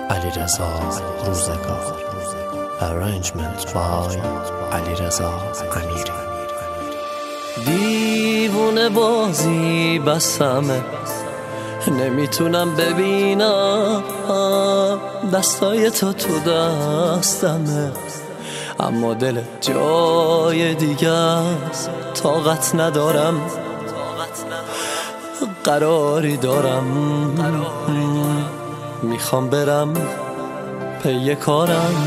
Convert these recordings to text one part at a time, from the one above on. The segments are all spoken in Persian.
علیرضا روزگار. Arrangement by علیرضا امیری. دیوونه بازی بسمه، نمیتونم ببینم دستای تو دستمه، اما دل جای دیگه است. طاقت ندارم، قراری دارم، میخوام برم پی کارم.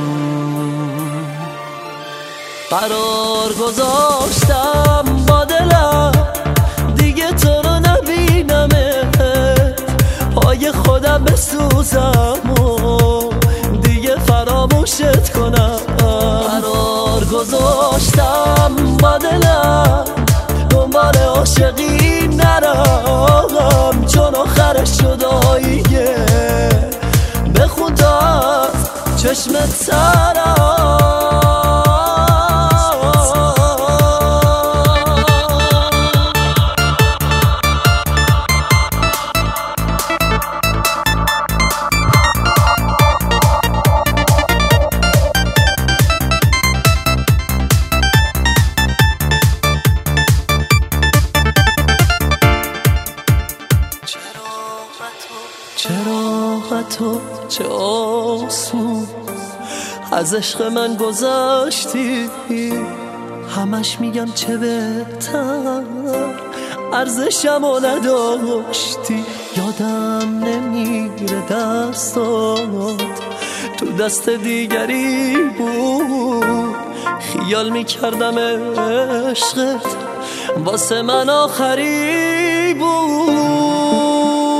قرار گذاشتم با دلم دیگه تو رو نبینمه، پای خودم بسوزم و دیگه فراموشت کنم. قرار گذاشتم با دلم دنبال عاشقی نرم، چون آخرش جداییه. بخون تا از چشمت سرم. چراغتو چه آسون از عشق من گذاشتی، همش میگم چه بهتر ارزشمو نداشتی. یادم نمیره دستات تو دست دیگری بود، خیال میکردم عشقت واسه من آخری بود.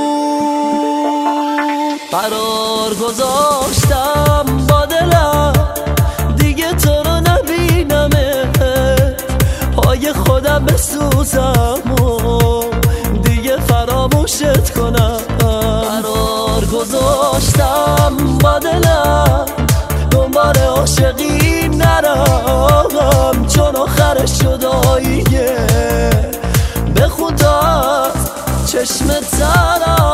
قرار گذاشتم با دلم دیگه تو رو نبینمه، پای خودم بسوزم و دیگه فراموشت کنم. قرار گذاشتم با دلم دنبال عاشقی نرم، چون آخرش جداییه. بخون تا از چشمت سرم.